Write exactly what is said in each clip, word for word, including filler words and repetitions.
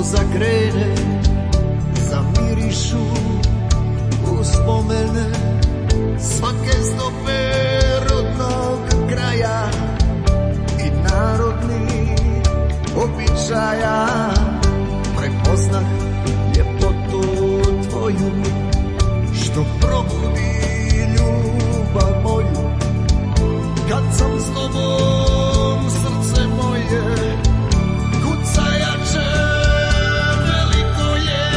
zagrene, zamirišu uspomene svake stope rodnog kraja i narodnih običaja. Prepoznah ljepotu tvoju što probudi ljubav moju. Kad sam s tobom, srce moje kuca jače, veliko je.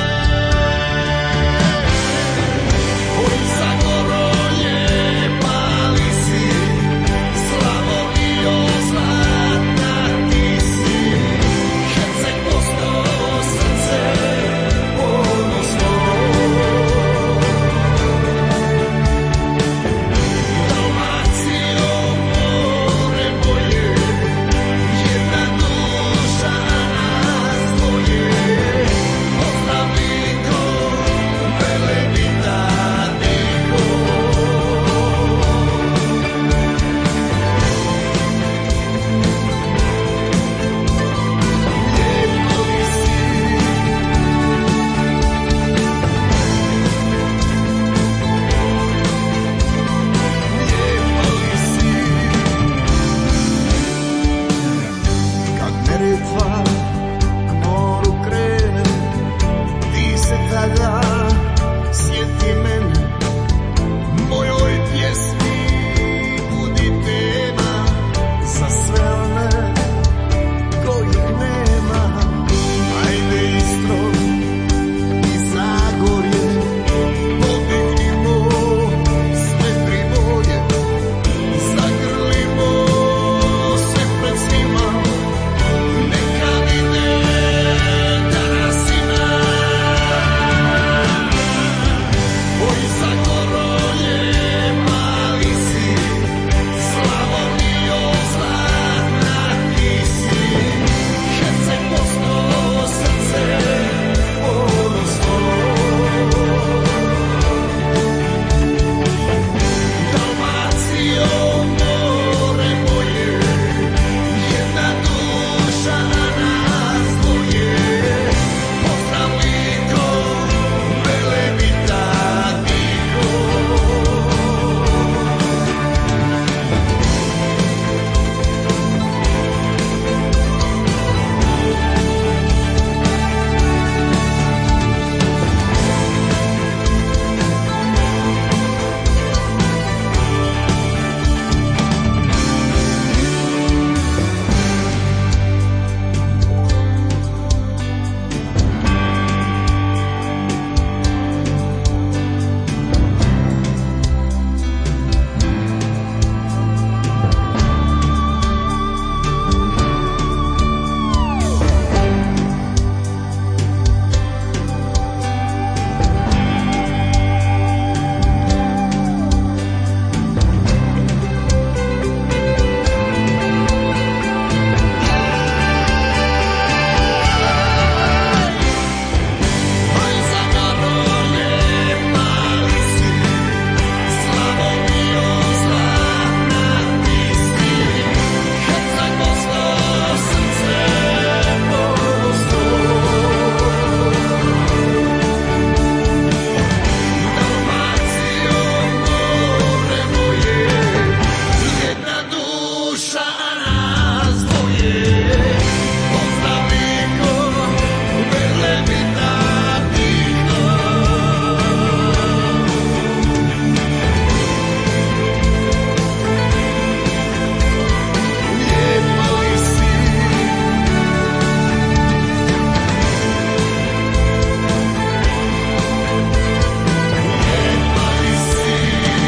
Oj, Zagoro, pali si, Slavonijo zlatna ti si. Herceg postao srce ponosno. Dalmacijo, more moje, jedna duša nas dvoje. Pozdrav Niko, Velebita Niko. Lijepo li si, lijepo li si. Kad Neretva k moru krene, ti se tada sjeti mene. Mojoj pjesmi budi tema za sve one kojih nema. Ajde Istro i Zagorje, podignimo sve priboje, zagrlimo se pred svima, neka vide da nas ima. Oj, Zagoro, pali si, Slavonijo zlatna ti si. Herceg postao srce ponosno. Dalmacijo, more moje, jedna duša nas dvoje. Pozdrav Niko, Velebita Niko. Oj, Zagoro, pali si, Slavonijo zlatna ti si. Herceg postao srce ponosno. Dalmacijo, more moje, jedna duša nas dvoje. Pozdrav Niko, Velebita Niko. Lijepo li si, lijepo li si.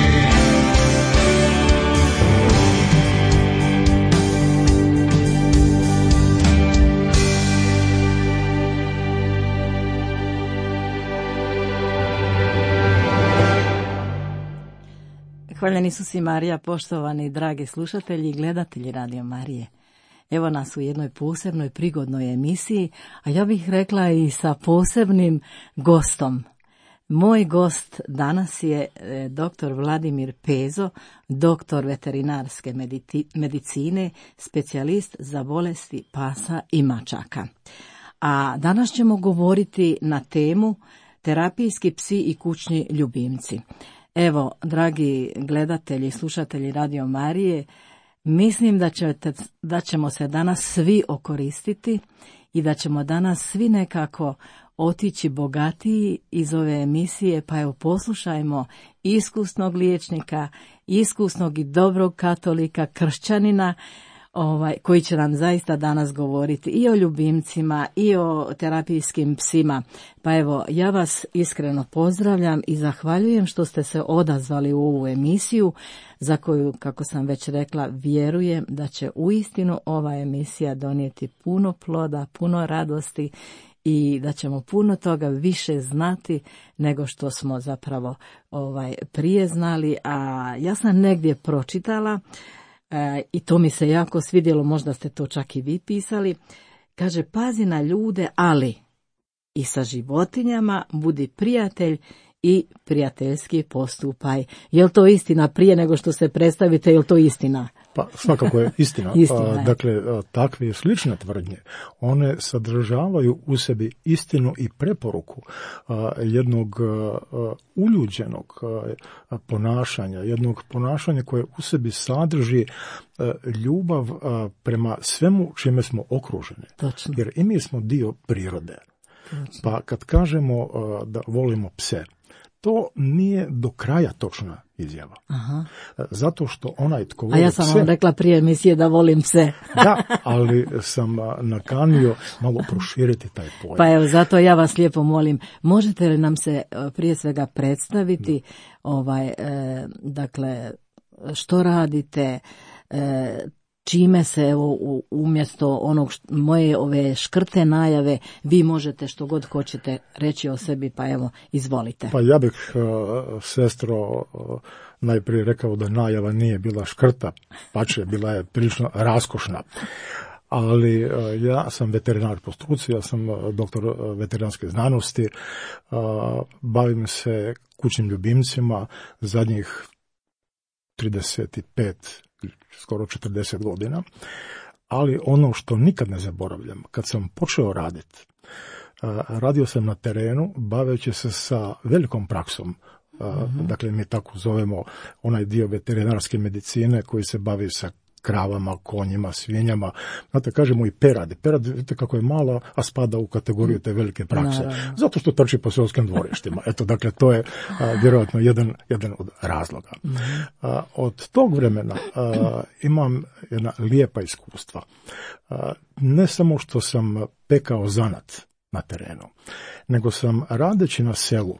Hvaljeni su si Marija, poštovani dragi slušatelji i gledatelji Radio Marije. Evo nas u jednoj posebnoj prigodnoj emisiji, a ja bih rekla i sa posebnim gostom. Moj gost danas je e, doktor Vladimir Pezo, doktor veterinarske medicine, specijalist za bolesti pasa i mačaka. A danas ćemo govoriti na temu terapijski psi i kućni ljubimci. Evo, dragi gledatelji i slušatelji Radio Marije, mislim da, ćete, da ćemo se danas svi okoristiti i da ćemo danas svi nekako otići bogatiji iz ove emisije, pa evo poslušajmo iskusnog liječnika, iskusnog i dobrog katolika, kršćanina, ovaj, koji će nam zaista danas govoriti i o ljubimcima i o terapijskim psima. Pa evo, ja vas iskreno pozdravljam i zahvaljujem što ste se odazvali u ovu emisiju, za koju, kako sam već rekla, vjerujem da će uistinu ova emisija donijeti puno ploda, puno radosti i da ćemo puno toga više znati nego što smo zapravo ovaj prije znali. A ja sam negdje pročitala e, i to mi se jako svidjelo, možda ste to čak i vi pisali. Kaže, pazi na ljude, ali i sa životinjama budi prijatelj i prijateljski postupaj. Je li to istina prije nego što se predstavite, je li to istina? Pa svakako je istina. Istina je. Dakle, takve i slične tvrdnje, one sadržavaju u sebi istinu i preporuku jednog uljuđenog ponašanja, jednog ponašanja koje u sebi sadrži ljubav prema svemu čime smo okruženi. Točno. Jer i mi smo dio prirode. Točno. Pa kad kažemo da volimo pse, to nije do kraja točna izjava. Aha. Zato što onaj tko voli A ja sam pse, vam rekla prije emisije da volim pse. da, ali sam nakanio malo proširiti taj pojam. Pa evo, zato ja vas lijepo molim, možete li nam se prije svega predstaviti, ovaj, e, dakle, što radite, e, čime se, evo, umjesto onog što, moje ove škrte najave, vi možete što god hoćete reći o sebi, pa evo, izvolite. Pa ja bih, uh, sestro, uh, najprije rekao da najava nije bila škrta, pače, bila je prilično raskošna. Ali uh, ja sam veterinar po struci, ja sam uh, doktor uh, veterinarske znanosti, uh, bavim se kućnim ljubimcima zadnjih trideset pet, skoro četrdeset godina, ali ono što nikad ne zaboravljam, kad sam počeo raditi, radio sam na terenu, baveći se sa velikom praksom, mm-hmm. dakle mi tako zovemo onaj dio veterinarske medicine koji se bavi sa kravama, konjima, svinjama, znate, kažemo i perad. Perad, vidite kako je mala, a spada u kategoriju te velike prakse. Naravno. Zato što trči po seoskim dvorištima. Eto, dakle, to je a, vjerojatno jedan, jedan od razloga. Mm-hmm. A, od tog vremena a, imam jedna lijepa iskustva. A, ne samo što sam pekao zanat na terenu, nego sam radeći na selu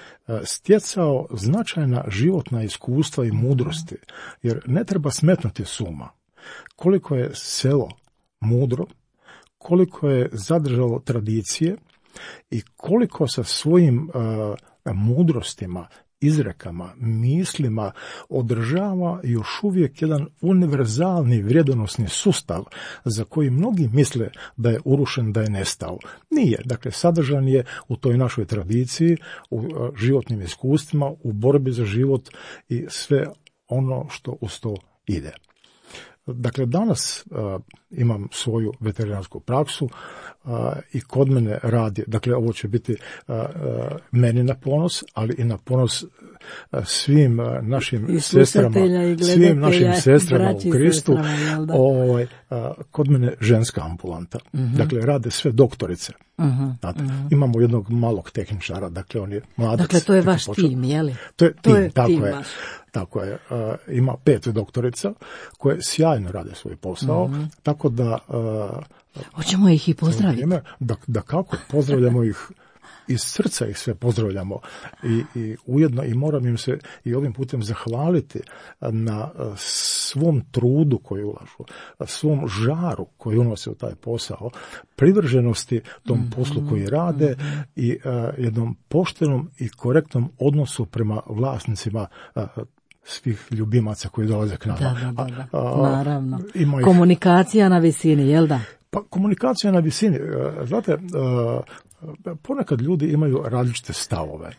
stjecao značajna životna iskustva i mudrosti, jer ne treba smetnuti s uma koliko je selo mudro, koliko je zadržalo tradicije i koliko sa svojim uh, mudrostima, izrekama, mislima održava još uvijek jedan univerzalni vrijedonosni sustav za koji mnogi misle da je urušen, da je nestao. Nije. Dakle, sadržan je u toj našoj tradiciji, u životnim iskustvima, u borbi za život i sve ono što uz to ide. Dakle, danas uh, imam svoju veterinarsku praksu uh, i kod mene radi, dakle, ovo će biti uh, uh, meni na ponos, ali i na ponos uh, svim uh, našim I sestrama, svim našim sestrama u Kristu. Sestrama, ovaj, uh, kod mene ženska ambulanta. Uh-huh. Dakle, rade sve doktorice. Uh-huh. Uh-huh. Imamo jednog malog tehničara, dakle, on je mladac. Dakle, to je vaš počeo. Tim, je li? To je to tim, je tako tim je. vaš. Tako je, uh, ima pet doktorica koje sjajno rade svoj posao, mm-hmm. tako da... Uh, Hoćemo ih i pozdraviti. Da, da kako, pozdravljamo ih, iz srca ih sve pozdravljamo i, i ujedno i moram im se i ovim putem zahvaliti na svom trudu koji ulažu, svom žaru koji unose u taj posao, privrženosti tom mm-hmm. poslu koji rade mm-hmm. i uh, jednom poštenom i korektnom odnosu prema vlasnicima uh, svih ljubimaca koji dolaze k nama. Da, da, da, da. A, a, naravno. Ih... Komunikacija na visini, jel da? Pa komunikacija na visini. Znate, ponekad ljudi imaju različite stavove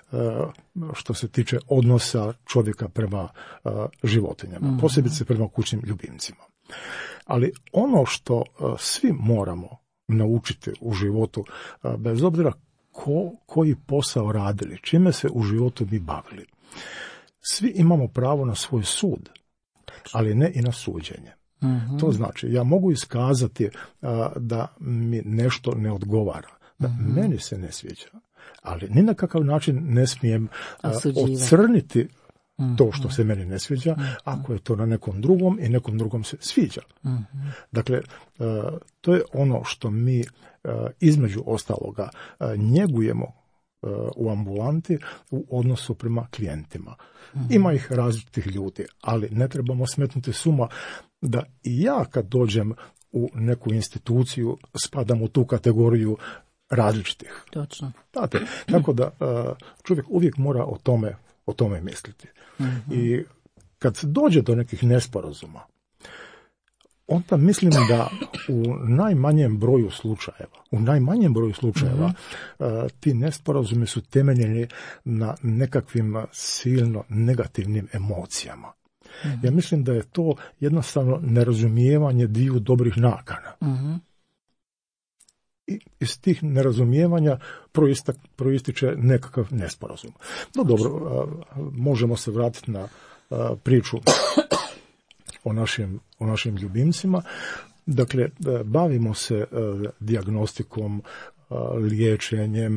što se tiče odnosa čovjeka prema životinjama, mm. posebice prema kućnim ljubimcima. Ali ono što svi moramo naučiti u životu, bez obzira ko, koji posao radili, čime se u životu mi bavili. Svi imamo pravo na svoj sud, ali ne i na suđenje. Mm-hmm. To znači, ja mogu iskazati a, da mi nešto ne odgovara, da mm-hmm. meni se ne sviđa, ali ni na kakav način ne smijem a, ocrniti mm-hmm. to što se meni ne sviđa, mm-hmm. ako je to na nekom drugom i nekom drugom se sviđa. Mm-hmm. Dakle, a, to je ono što mi a, između ostaloga a, njegujemo u ambulanti u odnosu prema klijentima. Mm-hmm. Ima ih različitih ljudi, ali ne trebamo smetnuti s uma da i ja kad dođem u neku instituciju spadam u tu kategoriju različitih. Točno. Znate, tako da čovjek uvijek mora o tome, o tome misliti. Mm-hmm. I kad dođe do nekih nesporazuma, onda mislim da u najmanjem broju slučajeva, u najmanjem broju slučajeva mm-hmm. ti nesporazumi su temeljeni na nekakvim silno negativnim emocijama. Mm-hmm. Ja mislim da je to jednostavno nerazumijevanje dviju dobrih nakana. Mm-hmm. I iz tih nerazumijevanja proistak, proističe nekakav nesporazum. No dobro, možemo se vratiti na priču o našim, o našim ljubimcima. Dakle, bavimo se dijagnostikom, liječenjem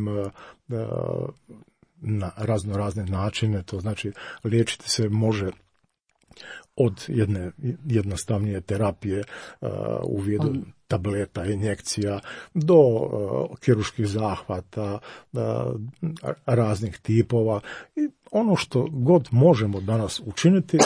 na razno razne načine. To znači, liječiti se može od jedne jednostavnije terapije u vidu tableta, injekcija, do kirurških zahvata, raznih tipova. I ono što god možemo danas učiniti,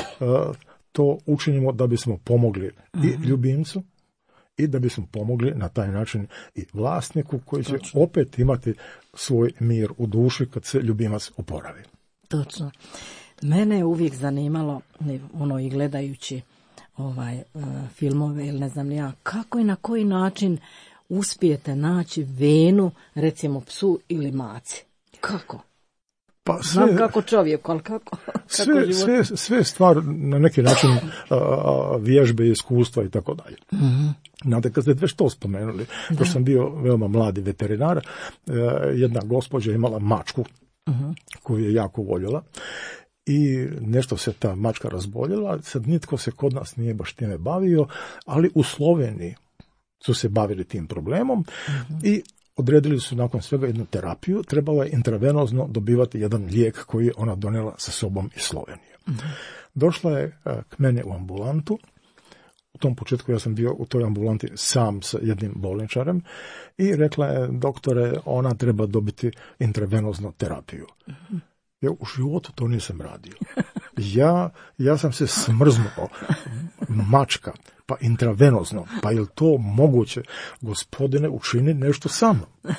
to učinimo da bismo pomogli i ljubimcu i da bismo pomogli na taj način i vlasniku koji će Točno. Opet imati svoj mir u duši kad se ljubimac oporavi. Točno. Mene je uvijek zanimalo, ono i gledajući ovaj uh, filmove ili ne znam ni ja, kako i na koji način uspijete naći venu, recimo psu ili maci. Kako? Pa sve, Znam kako čovjek, ali kako? Sve, kako sve, sve stvar na neki način a, vježbe, iskustva i tako dalje. Mm-hmm. Znate, kad ste već to spomenuli, da sam bio veoma mladi veterinar, jedna gospođa imala mačku mm-hmm. koju je jako voljela i nešto se ta mačka razboljela, sad nitko se kod nas nije baš time bavio, ali u Sloveniji su se bavili tim problemom mm-hmm. i odredili su nakon svega jednu terapiju, trebalo je intravenozno dobivati jedan lijek koji je ona donijela sa sobom iz Slovenije. Mm-hmm. Došla je k mene u ambulantu, u tom početku ja sam bio u toj ambulanti sam sa jednim bolničarem i rekla je, doktore, ona treba dobiti intravenozno terapiju. Mm-hmm. Ja u životu to nisam radio. Ja, ja sam se smrznuo. Mačka, pa intravenozno, pa je li to moguće? Gospodine, učini nešto sa mnom.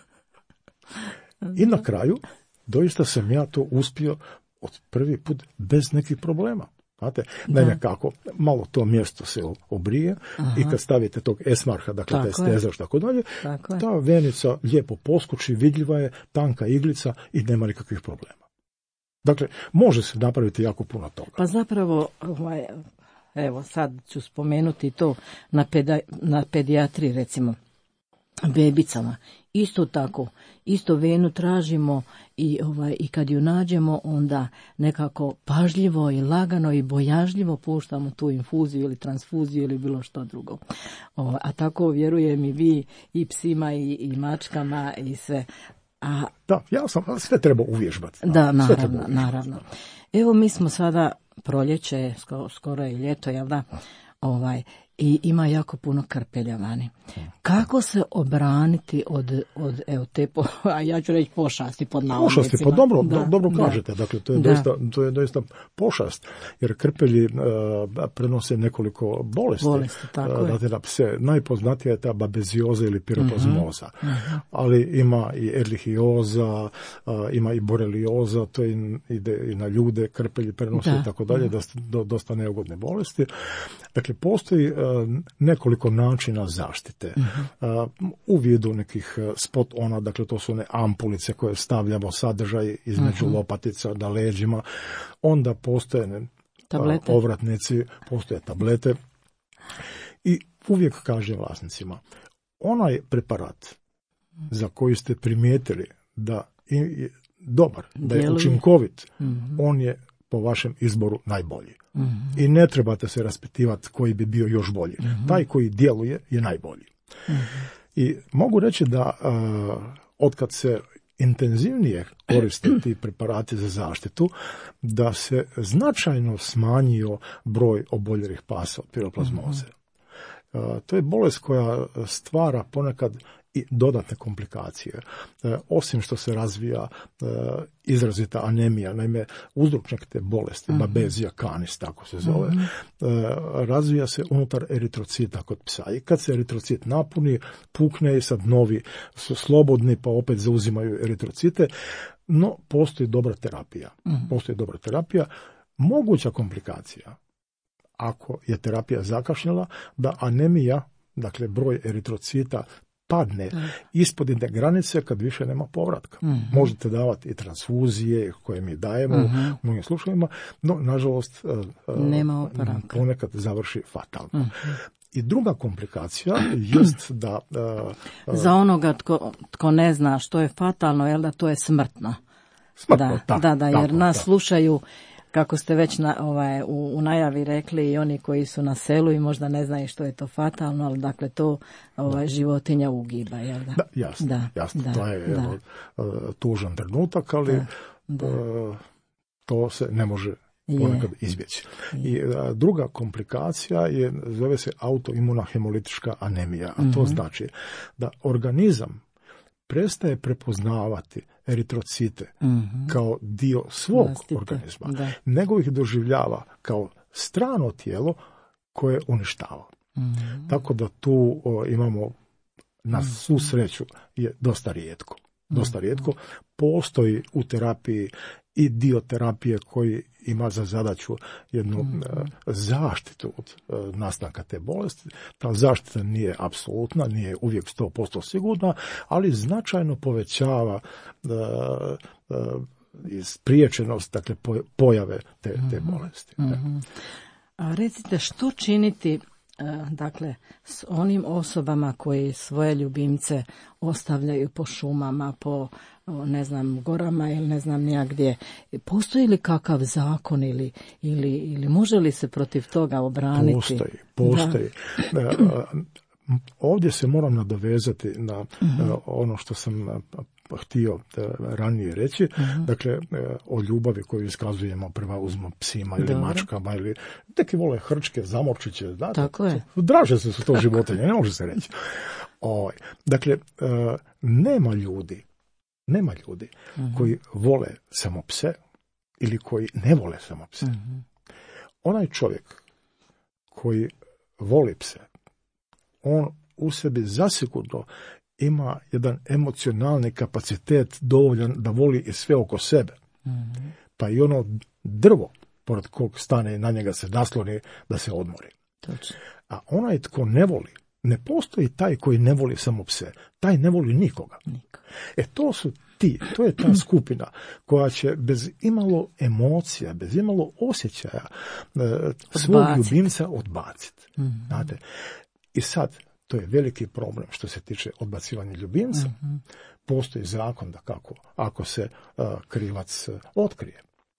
I na kraju, doista sam ja to uspio od prvi put bez nekih problema. Znate, naime kako, malo to mjesto se obrije Aha. i kad stavite tog esmarha, dakle taj stezaž, tako dalje, ta venica lijepo poskoči, vidljiva je, tanka iglica i nema nikakvih problema. Dakle, može se napraviti jako puno toga. Pa zapravo, ovaj, evo sad ću spomenuti to na, peda, na pedijatriji, recimo, bebicama. Isto tako, isto venu tražimo i, ovaj, i kad ju nađemo, onda nekako pažljivo i lagano i bojažljivo puštamo tu infuziju ili transfuziju ili bilo što drugo. O, a tako vjerujem i vi, i psima i, i mačkama i sve. A, da, ja sam, sve treba uvježbati. Da, da naravno, uvježbati. naravno. Evo mi smo sada, proljeće, skoro, skoro je ljeto, jel da, ovaj, i ima jako puno krpelja vani. Kako se obraniti od, od evo, te, po, a ja ću reći pošasti pod navodnicima. Pošasti, pa dobro, da, dobro kažete, da. Dakle, to je, doista, to je doista pošast, jer krpelji uh, prenose nekoliko bolesti. bolesti tako uh, dakle, na pse. Najpoznatija je ta babezioza ili piroplazmoza, uh-huh. uh-huh. ali ima i erlihioza, uh, ima i borelioza, to je, ide i na ljude, krpelji prenose i tako dalje, da do, dosta neugodne bolesti. Dakle, postoji uh, nekoliko načina zaštite. Uh-huh. Uh, u vidu nekih spot ona, dakle to su one ampulice koje stavljamo sadržaj između uh-huh. lopatica na leđima. Onda postoje ne, tablete. Uh, ovratnici, postoje tablete. I uvijek kažem vlasnicima, onaj preparat za koji ste primijetili da je dobar, da je Djeluje. učinkovit, Mhm. on je po vašem izboru najbolji. Mhm. I ne trebate se raspitivati koji bi bio još bolji. Mhm. Taj koji djeluje je najbolji. Mhm. I mogu reći da uh, otkad se intenzivnije koriste ti preparati za zaštitu, da se značajno smanjio broj oboljelih pasa od piroplazmoze. Uh, to je bolest koja stvara ponekad i dodatne komplikacije. E, osim što se razvija e, izrazita anemija, naime uzročnik te bolesti, uh-huh. Babesia canis, tako se zove, uh-huh. e, razvija se unutar eritrocita kod psa. I kad se eritrocit napuni, pukne i sad novi su slobodni pa opet zauzimaju eritrocite, no postoji dobra terapija. Uh-huh. Postoji dobra terapija. Moguća komplikacija, ako je terapija zakašnjela, da anemija, dakle broj eritrocita padne mm. ispod jedne granice kad više nema povratka. Mm-hmm. Možete davati i transfuzije koje mi dajemo mm-hmm. u mnogim slučajevima, no nažalost nema oporavka. Ponekad završi fatalno. Mm-hmm. I druga komplikacija jest da... Uh, Za onoga tko, tko ne zna što je fatalno, jel da to je smrtno. Smrtno, da, tako, da, da, jer tako, nas tako. slušaju, kako ste već na, ovaj, u, u najavi rekli, i oni koji su na selu i možda ne znaju što je to fatalno, ali dakle to ovaj, životinja ugiba, jel da? Da, jasno, da, jasno. da, to je da. Evo, uh, tužan trenutak, ali da, da. Uh, to se ne može ponekad izbjeći. I uh, druga komplikacija je, zove se autoimuna hemolitička anemija, a to mm-hmm. znači da organizam prestaje prepoznavati eritrocite mm-hmm. kao dio svog Vlastite. organizma, da. nego ih doživljava kao strano tijelo koje uništava. Mm-hmm. Tako da tu o, imamo, na svu sreću, je dosta rijetko. Dosta rijetko. Postoji u terapiji i dio terapije koji ima za zadaću jednu mm. uh, zaštitu od uh, nastanka te bolesti. Ta zaštita nije apsolutna, nije uvijek sto posto sigurna, ali značajno povećava uh, uh, spriječenost, dakle, pojave te, te bolesti. Mm-hmm. A recite, što činiti dakle s onim osobama koji svoje ljubimce ostavljaju po šumama, po ne znam gorama ili ne znam nijak gdje. Postoji li kakav zakon ili, ili, ili može li se protiv toga obraniti? Postoji, postoji. Da. Ovdje se moram nadovezati na uh-huh. ono što sam htio ranije reći, uh-huh. dakle o ljubavi koju iskazujemo prema uzmom psima ili Dobre. mačkama ili neki vole hrčke, zamorčiće, znate, tako je. Draže se su to životinje, ne može se reći. O, dakle, nema ljudi, nema ljudi uh-huh. koji vole samo pse ili koji ne vole samo pse. Uh-huh. Onaj čovjek koji voli pse, on u sebi zasigurno ima jedan emocionalni kapacitet dovoljan da voli i sve oko sebe. Mm-hmm. Pa i ono drvo pored kog stane na njega se nasloni da se odmori. Točno. A onaj tko ne voli, ne postoji taj koji ne voli samo pse. Taj ne voli nikoga. Niko. E to su ti, to je ta skupina koja će bez imalo emocija, bez imalo osjećaja e, svog ljubimca odbaciti. Mm-hmm. Znate? I sad, to je veliki problem što se tiče odbacivanja ljubimca. Mm-hmm. Postoji zakon da kako, ako se uh, krivac uh, otkrije.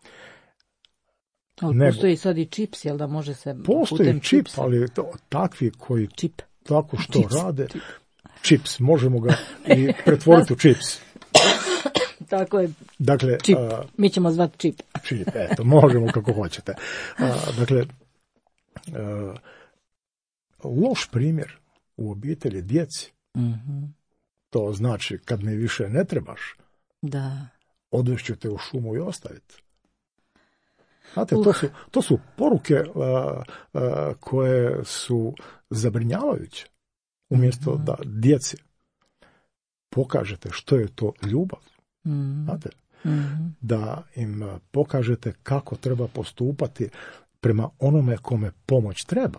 Ali Nego, postoji sad i čips, jel da može se postoji putem čip, čipsa? ali to, takvi koji čip. tako što čips. rade, čip. čips, možemo ga i pretvoriti u čips. Tako je. Dakle, čip. Uh, Mi ćemo zvati čip. Čip, eto, možemo kako hoćete. Uh, dakle, uh, loš primjer u obitelji djeci. Mm-hmm. To znači kad mi više ne trebaš, da. odvešću te u šumu i ostaviti. Znate, uh. to, su, to su poruke uh, uh, koje su zabrinjavajuće. Umjesto mm-hmm. da djeci pokažete što je to ljubav. Mm-hmm. Znate, mm-hmm. da im pokažete kako treba postupati prema onome kome pomoć treba.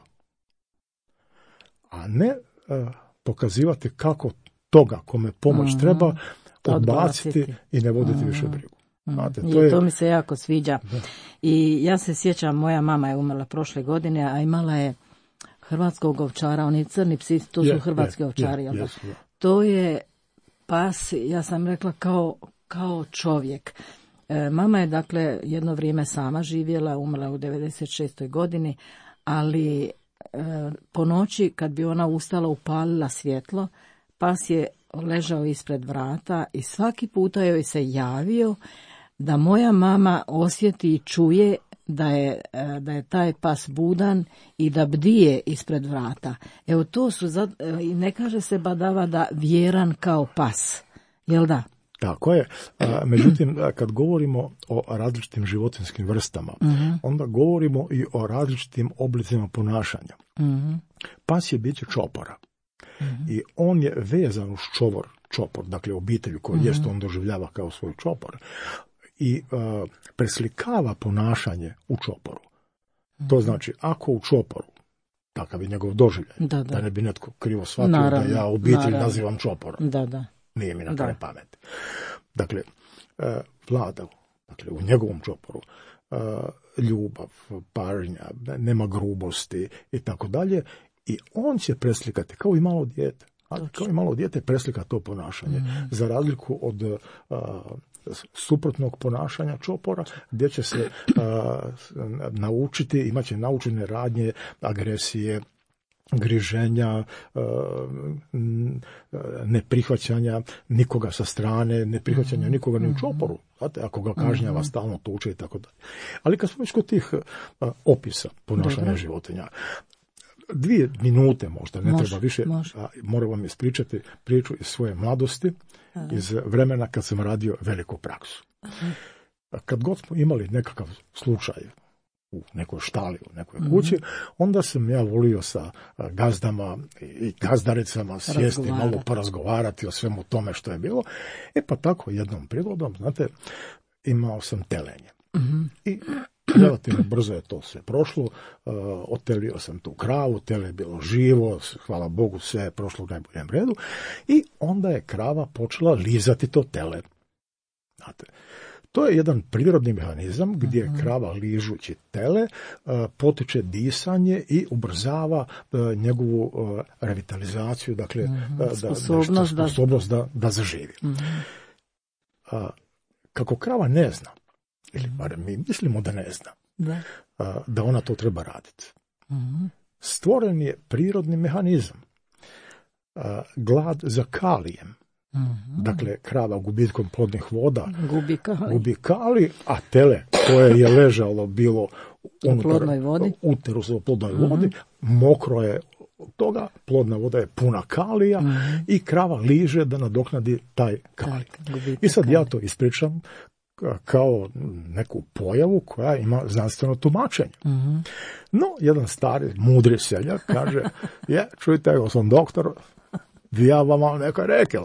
A ne uh, pokazivati kako toga kome pomoć mm-hmm. treba odbaciti, odbaciti i ne voditi mm-hmm. više brigu. Znate, to, to, je... je... to mi se jako sviđa. Da. I ja se sjećam, moja mama je umrla prošle godine, a imala je hrvatskog ovčara, oni crni psi, to su Je, hrvatski je, ovčari, je, jel da? jesu, da. To je pas, ja sam rekla, kao, kao čovjek. E, mama je, dakle, jedno vrijeme sama živjela, umrla u devedeset šestoj godini, ali e, po noći, kad bi ona ustala, upalila svjetlo, pas je ležao ispred vrata i svaki puta joj se javio da moja mama osjeti i čuje da je, da je taj pas budan i da bdije ispred vrata. Evo to su, i ne kaže se badava da vjeran kao pas, jel da? Tako je. A, međutim, kad govorimo o različitim životinjskim vrstama, uh-huh. onda govorimo i o različitim oblicima ponašanja. Uh-huh. Pas je biće čopora. Uh-huh. I on je vezan uz čovor, čopor, dakle obitelju koju uh-huh. jest on doživljava kao svoj čopor. I uh, preslikava ponašanje u čoporu. Uh-huh. To znači, ako u čoporu, takav je njegov doživljaj, da, da. da ne bi netko krivo shvatio naravno, da ja obitelj naravno. nazivam čoporom. Da, da. Nije mi na kraj pamet. Dakle, uh, vlada, dakle, u njegovom čoporu, uh, ljubav, pažnja, nema grubosti i tako dalje, i on će preslikati, kao i malo dijete. A, kao i malo dijete preslika to ponašanje, mm. za razliku od uh, suprotnog ponašanja čopora, gdje će se uh, naučiti, imat će naučene radnje, agresije, griženja, uh, neprihvaćanja nikoga sa strane, neprihvaćanja nikoga ni u čoporu. Znate, ako ga kažnjava, stalno tuče i tako dalje. Ali kad smo već kod tih uh, opisa ponašanja Dobre. životinja, dvije minute možda, ne može, treba više, a moram vam ispričati priču iz svoje mladosti, Aha. iz vremena kad sam radio veliku praksu. Aha. Kad god smo imali nekakav slučaj u nekoj štali, u nekoj kući, mm-hmm. onda sam ja volio sa gazdama i gazdaricama sjesti, malo porazgovarati o svemu tome što je bilo. E pa tako jednom prigodom, znate, imao sam telenje. Mm-hmm. I relativno brzo je to sve prošlo, uh, otelio sam tu kravu, tele je bilo živo, hvala Bogu sve je prošlo u najboljem redu, i onda je krava počela lizati to tele. Znate, to je jedan prirodni mehanizam gdje uh-huh. krava ližući tele uh, potiče disanje i ubrzava uh, njegovu uh, revitalizaciju, dakle uh-huh. da, sposobnost, da, sposobnost da, da zaživi. Uh-huh. Uh, kako krava ne zna, ili barem mi mislimo da ne zna, da, uh, da ona to treba raditi. Uh-huh. Stvoren je prirodni mehanizam. Uh, glad za kalijem. Uh-huh. Dakle, krava gubitkom plodnih voda gubi kali. gubi kali, a tele koje je ležalo bilo u plodnoj vodi, uterusu u plodnoj uh-huh. vodi, mokro je od toga, plodna voda je puna kalija uh-huh. i krava liže da nadoknadi taj kalij. I sad ja to ispričam kao neku pojavu koja ima znanstveno tumačenje. Uh-huh. No, jedan stari, mudri seljak kaže, je, čujte, evo sam doktor, vi ja vam neka rekel.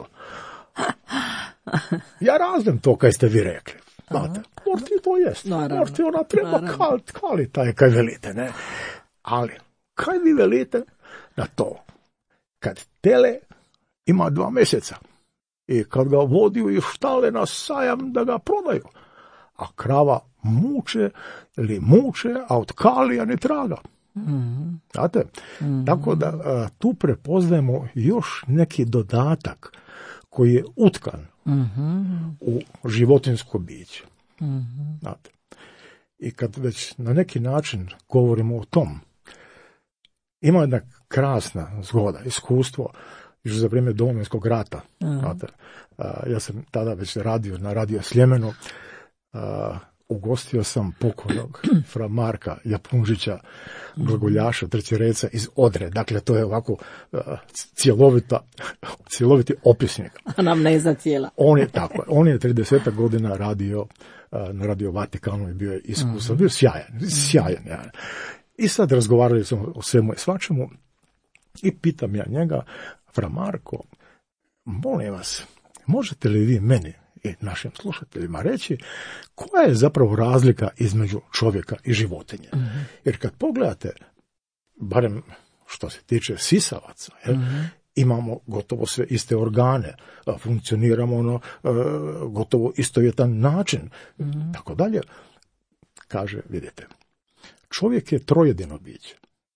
Ja razumem to kaj ste vi rekli. Znate, možda ti to jest. Možda ti ona treba kal, kali taj kaj velite, ne? Ali, kaj vi velite na to? Kad tele ima dva mjeseca i kad ga vodiju iz štale na sajam da ga prodaju, a krava muče ili muče, a od kalija ne traga. Mm-hmm. Znate? Mm-hmm. Tako da a, tu prepoznajemo još neki dodatak koji je utkan mm-hmm. u životinjsko biće. Mm-hmm. Znate? I kad već na neki način govorimo o tom, ima jedna krasna zgoda, iskustvo još za vrijeme Domovinskog rata. Mm-hmm. Znate? A, ja sam tada već radio na Radio Sljemenu. A, ugostio sam pokojnog fra Marka Japunžića, glagoljaša, trćereca iz Odre. Dakle, to je ovako uh, cjelovita, cjeloviti opisnik. Anamneza cijela. On je tako, on je trideset godina radio uh, na Radio Vatikanu i bio je iskusan, mm. bio sjajan, sjajan. Ja. I sad razgovarali smo o svemu i svačemu i pitam ja njega, fra Marko, molim vas, možete li vi meni i našim slušateljima reći koja je zapravo razlika između čovjeka i životinje. Mm-hmm. Jer kad pogledate, barem što se tiče sisavaca, jel, mm-hmm. imamo gotovo sve iste organe, funkcioniramo na gotovo istovjetan način, mm-hmm. tako dalje. Kaže, vidite, čovjek je trojedino biće.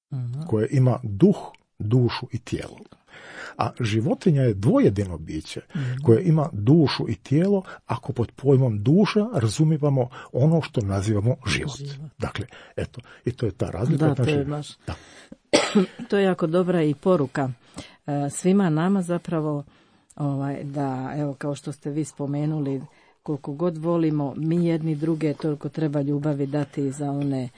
Mhm. koje ima duh, dušu i tijelo. A životinja je dvojedino biće koje ima dušu i tijelo, ako pod pojmom duša razumijevamo ono što nazivamo život. Život. Dakle, eto, i to je ta razlika. Da, to Znači, je baš. da. To je jako dobra i poruka e, svima nama zapravo, ovaj, da, evo, kao što ste vi spomenuli, koliko god volimo mi jedni druge, toliko treba ljubavi dati za one e,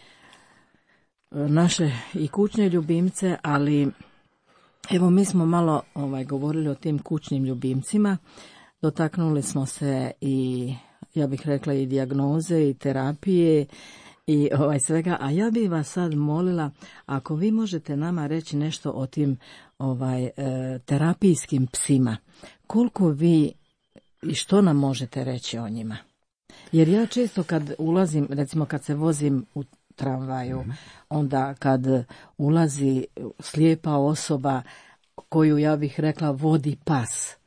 naše i kućne ljubimce, ali evo mi smo malo ovaj, govorili o tim kućnim ljubimcima, dotaknuli smo se i, ja bih rekla, i dijagnoze i terapije i ovaj svega, a ja bih vas sad molila, ako vi možete nama reći nešto o tim ovaj e, terapijskim psima, koliko vi i što nam možete reći o njima? Jer ja često kad ulazim, recimo kad se vozim u tramvaju, onda kad ulazi slijepa osoba koju, ja bih rekla, vodi pas.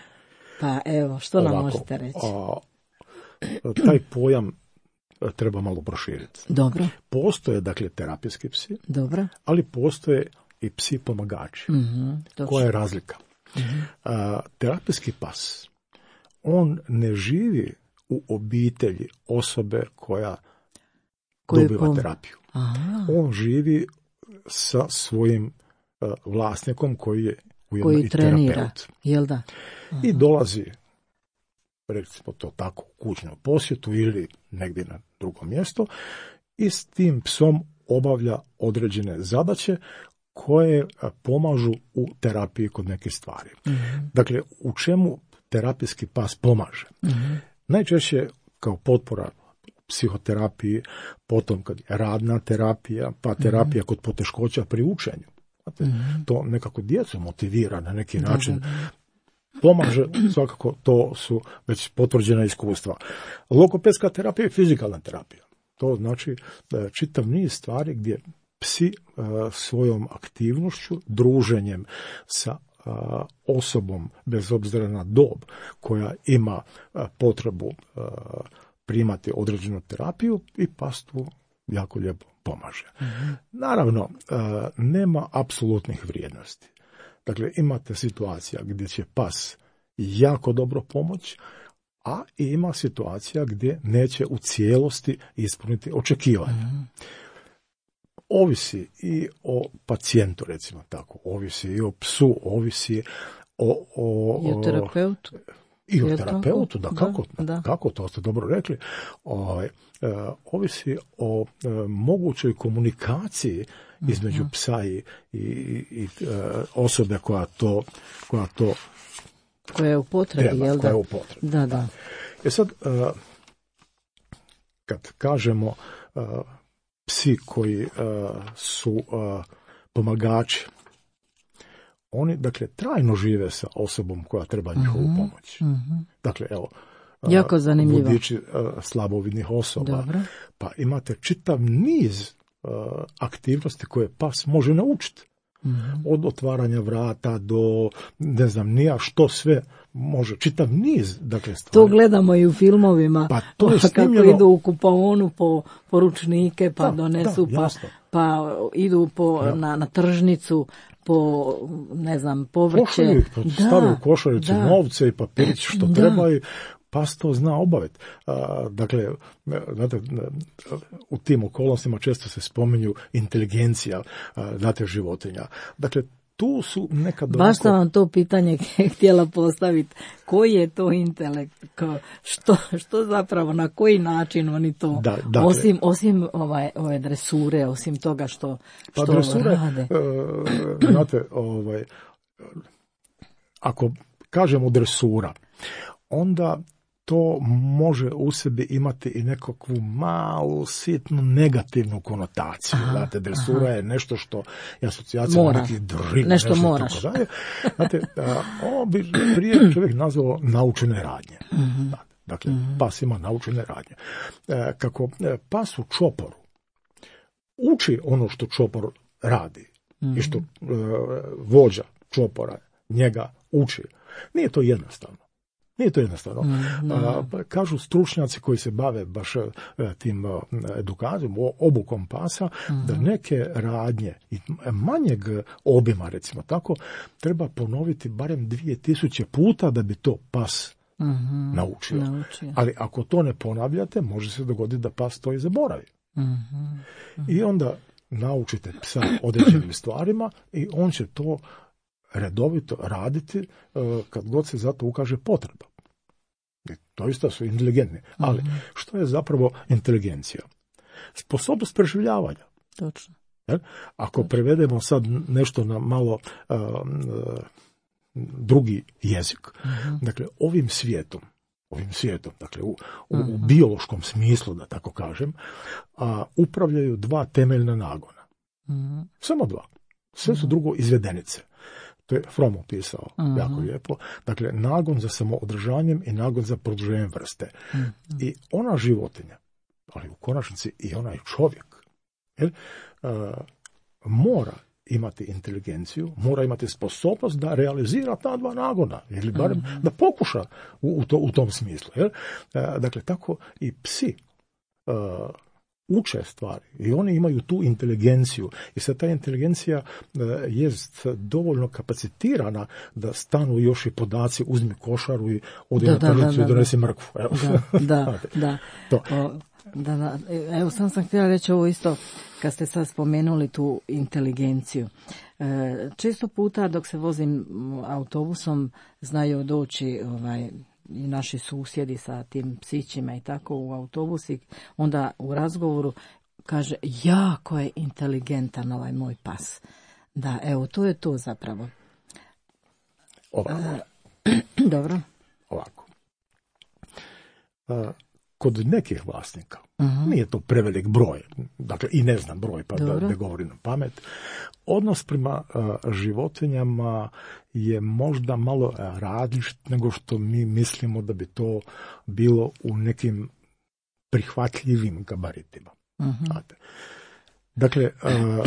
Pa evo, što nam Ovako, možete reći? A, taj pojam treba malo proširiti. Dobro, Postoje, dakle, terapijski psi, dobro. ali postoje i psi pomagači. Mhm, točno. Koja je razlika? A, terapijski pas, on ne živi u obitelji osobe koja Koju dobiva pom- terapiju. Aha, On živi sa svojim a, vlasnikom koji je ujedno koji i trenira, terapeut. jel da? I dolazi, recimo to tako, u kućnu posjetu ili negdje na drugo mjesto i s tim psom obavlja određene zadaće koje a, pomažu u terapiji kod nekih stvari. Mhm, Dakle, u čemu terapijski pas pomaže? mhm, Najčešće kao potpora psihoterapiji, potom kad je radna terapija, pa terapija kod poteškoća pri učenju. Znate, mhm. to nekako djecu motivira na neki Da, način. da, da. Pomaže, svakako to su već potvrđena iskustva. Logopedska terapija je fizikalna terapija. To znači da je čitav niz stvari gdje psi e, svojom aktivnošću, druženjem sa e, osobom, bez obzira na dob, koja ima e, potrebu e, primati određenu terapiju, i pas tu jako lijepo pomaže. Naravno, e, nema apsolutnih vrijednosti. Dakle, imate situacija gdje će pas jako dobro pomoći, a i ima situacija gdje neće u cijelosti ispuniti očekivanja. Ovisi i o pacijentu, recimo tako, ovisi i o psu, ovisi o... o, I o terapeutu. I o Jel terapeutu, da, tako? kako, Da, da. kako, to ste dobro rekli. O, e, ovisi o e, mogućoj komunikaciji između psa i, i, i e, osobe koja to, koja to Koja je u potrebi, treba, jel koja da? je u potrebi. Da, da. E sad, e, kad kažemo e, psi koji e, su e, pomagači, oni, dakle, trajno žive sa osobom koja treba njihovu pomoć. Mhm. Dakle, evo, Jako a, zanimljivo. vodiči a, slabovidnih osoba. Dobro. Pa imate čitav niz a, aktivnosti koje pas može naučiti. Mhm. Od otvaranja vrata do, ne znam, nija što sve može, čitav niz, dakle, stvari. To gledamo i u filmovima, Pa to je kako snimljeno- idu u kupaonu po, po ručnike, pa Da, donesu, da, pa, jasno. pa idu po, Ja. na, na tržnicu po, ne znam, povrće. Pošalju ih, stave u košaricu da. novce i papirić što Da. treba i pas to zna obaviti. A, dakle, znate, u tim okolnostima često se spominju inteligencija, a, znate, životinja. Dakle, tu su nekad... Baš onako- sam vam to pitanje htjela postaviti. Koji je to intelekt? Ko- Što, što zapravo, na koji način oni to, Da, dakle- osim, osim ovaj, ove dresure, osim toga što, Pa što dresura, rade? e, znate, ovaj, ako kažemo dresura, onda to može u sebi imati i nekakvu malu, sitnu, negativnu konotaciju. Aha, Znate, dresura je nešto što je asocijacija Mora. nekih drina, Nešto nešto moraš. tako dalje. Znate, a, ovo bi prije čovjek nazvao naučene radnje. Znate, dakle, pas ima naučene radnje. E, kako e, pas u čoporu uči ono što čopor radi i što e, vođa čopora njega uči, nije to jednostavno. Nije to jednostavno. Mm, no. A, pa kažu stručnjaci koji se bave baš e, tim e, edukacijom, o- obukom pasa, mm. da neke radnje i manjeg obima, recimo tako, treba ponoviti barem dvije tisuće puta da bi to pas mm-hmm. naučio. naučio. Ali ako to ne ponavljate, može se dogoditi da pas to i zaboravi. Mm-hmm. Mm-hmm. I onda naučite psa određenim stvarima i on će to redovito raditi uh, kad god se za to ukaže potreba. I doista su inteligentni. Ali Mhm. što je zapravo inteligencija? Sposobnost preživljavanja. Točno. Jel? Ako prevedemo sad nešto na malo uh, uh, drugi jezik, Mhm. dakle ovim svijetom, ovim svijetom, dakle u, u, u Mhm. biološkom smislu, da tako kažem, a, upravljaju dva temeljna nagona. Mhm. Samo dva. Sve su drugo izvedenice. To je Fromm opisao Mhm. jako lijepo. Dakle, nagon za samoodržanjem i nagon za produženjem vrste. Mhm. I ona životinja, ali u konačnici i onaj čovjek, jer, a, mora imati inteligenciju, mora imati sposobnost da realizira ta dva nagona, ili barem Mhm. da pokuša u, u, to, u tom smislu. Jer? A, dakle, tako i psi a, uče stvari i oni imaju tu inteligenciju i sad ta inteligencija e, jest dovoljno kapacitirana da stanu još i podaci, uzmi košaru i odi Da, na da, da, tržnicu da, i donesi mrkvu. Evo. Da, da, Znate, da. to. O, da, da. Evo, sam sam htjela reći ovo isto, kad ste sad spomenuli tu inteligenciju. E, često puta dok se vozim autobusom znaju doći ovaj, i naši susjedi sa tim psićima i tako u autobusi, onda u razgovoru kaže, jako je inteligentan ovaj moj pas. Da, evo, to je to zapravo. Ovako, Dobro. ovako. A, kod nekih vlasnika, Mhm. nije to prevelik broj, dakle i ne znam broj, pa da Dobro. ne govorim na pamet, odnos prema a, životinjama je možda malo a, različit nego što mi mislimo da bi to bilo u nekim prihvatljivim gabaritima. Mhm. Znate. Dakle, a,